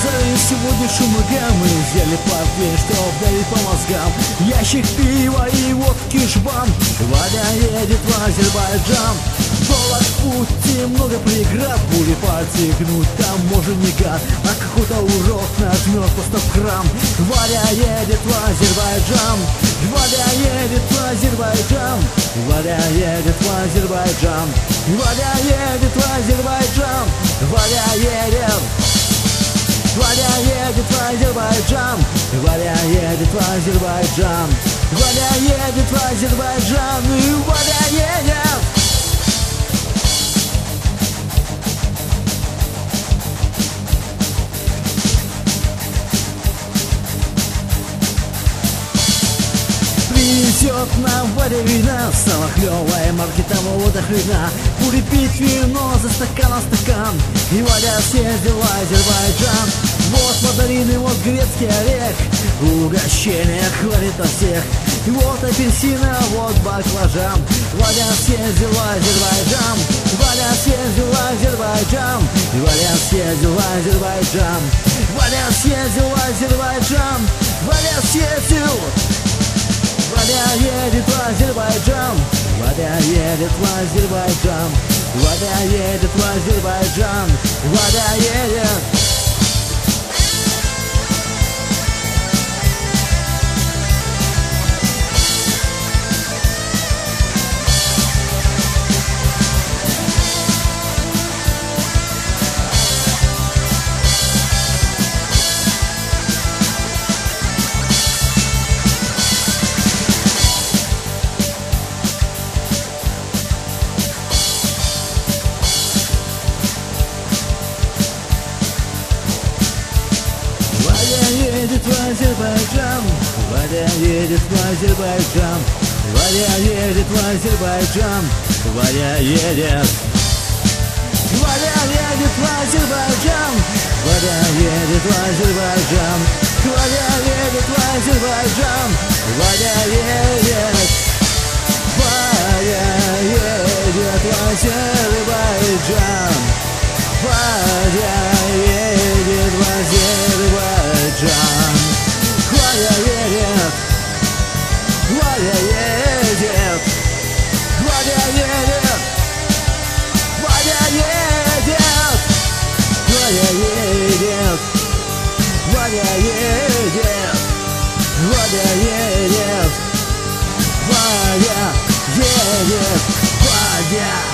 Сегодня шум и гам, мы взяли портфель, чтоб давить по мозгам. Ящик пива и водки жбан. Ваня едет в Азербайджан. Доллар в пути, много преград. Пули пальцы гнуть, там можно не гад. А какой-то урод нажмет по 100 грамм. Ваня едет в Азербайджан. Ваня едет в Азербайджан. Ваня едет в Азербайджан. Ваня едет в Азербайджан. Ваня едет. Ваня едет в Азербайджан. Ваня едет в Азербайджан. Ваня едет в Азербайджан. И Ваня едет. Принесет нам Ваня вина, самая клевая марки того до хрена. Будет пить вино за стакан. И Ваня съездил в Азербайджан. Вот мандарины, вот грецкий орех. Угощение хвалит на всех. И вот апельсины, а вот баклажан. Ваня съездил в Азербайджан. Ваня съездил в Азербайджан. Ваня съездил в Азербайджан. Ваня съездил в Азербайджан. Ваня съездил. Ваня едет в Азербайджан. Ваня едет в Азербайджан. Ваня едет в Азербайджан. Ваня едет. Едет в Азербайджан. Ваня едет в Азербайджан. Ваня едет в Азербайджан. Ваня едет. Ваня едет в Азербайджан. Ваня едет в Азербайджан. Ваня едет в Азербайджан. Ваня едет. Ваня едет в Азербайджан. Ваня едет в Азербайджан. Ваня едет. Ваня едет. Ваня едет. Ваня едет. Ваня едет. Ваня едет. Ваня едет. Ваня едет. Ваня.